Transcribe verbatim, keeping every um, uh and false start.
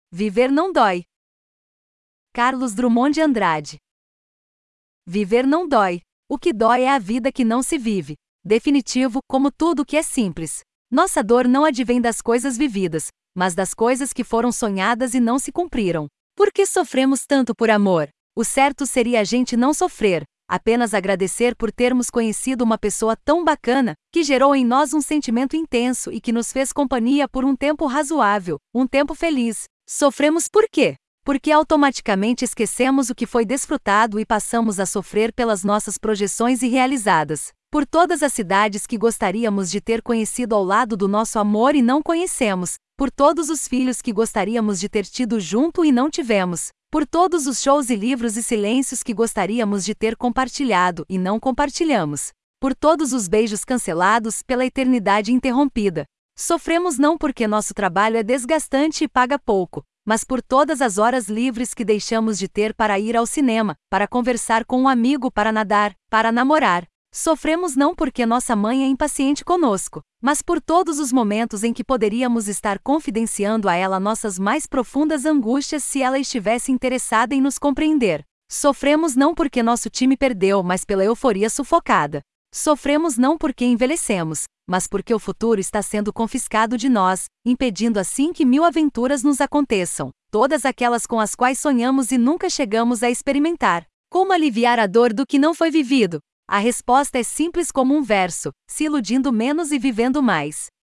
Viver não dói. Carlos Drummond de Andrade. Viver não dói. O que dói é a vida que não se vive. Definitivo, como tudo que é simples. Nossa dor não advém das coisas vividas, mas das coisas que foram sonhadas e não se cumpriram. Por que sofremos tanto por amor? O certo seria a gente não sofrer, apenas agradecer por termos conhecido uma pessoa tão bacana, que gerou em nós um sentimento intenso e que nos fez companhia por um tempo razoável, um tempo feliz. Sofremos por quê? Porque automaticamente esquecemos o que foi desfrutado e passamos a sofrer pelas nossas projeções irrealizadas. Por todas as cidades que gostaríamos de ter conhecido ao lado do nosso amor e não conhecemos. Por todos os filhos que gostaríamos de ter tido junto e não tivemos. Por todos os shows e livros e silêncios que gostaríamos de ter compartilhado e não compartilhamos. Por todos os beijos cancelados pela eternidade interrompida. Sofremos não porque nosso trabalho é desgastante e paga pouco, mas por todas as horas livres que deixamos de ter para ir ao cinema, para conversar com um amigo, para nadar, para namorar. Sofremos não porque nossa mãe é impaciente conosco, mas por todos os momentos em que poderíamos estar confidenciando a ela nossas mais profundas angústias se ela estivesse interessada em nos compreender. Sofremos não porque nosso time perdeu, mas pela euforia sufocada. Sofremos não porque envelhecemos, mas porque o futuro está sendo confiscado de nós, impedindo assim que mil aventuras nos aconteçam, todas aquelas com as quais sonhamos e nunca chegamos a experimentar. Como aliviar a dor do que não foi vivido? A resposta é simples como um verso: se iludindo menos e vivendo mais.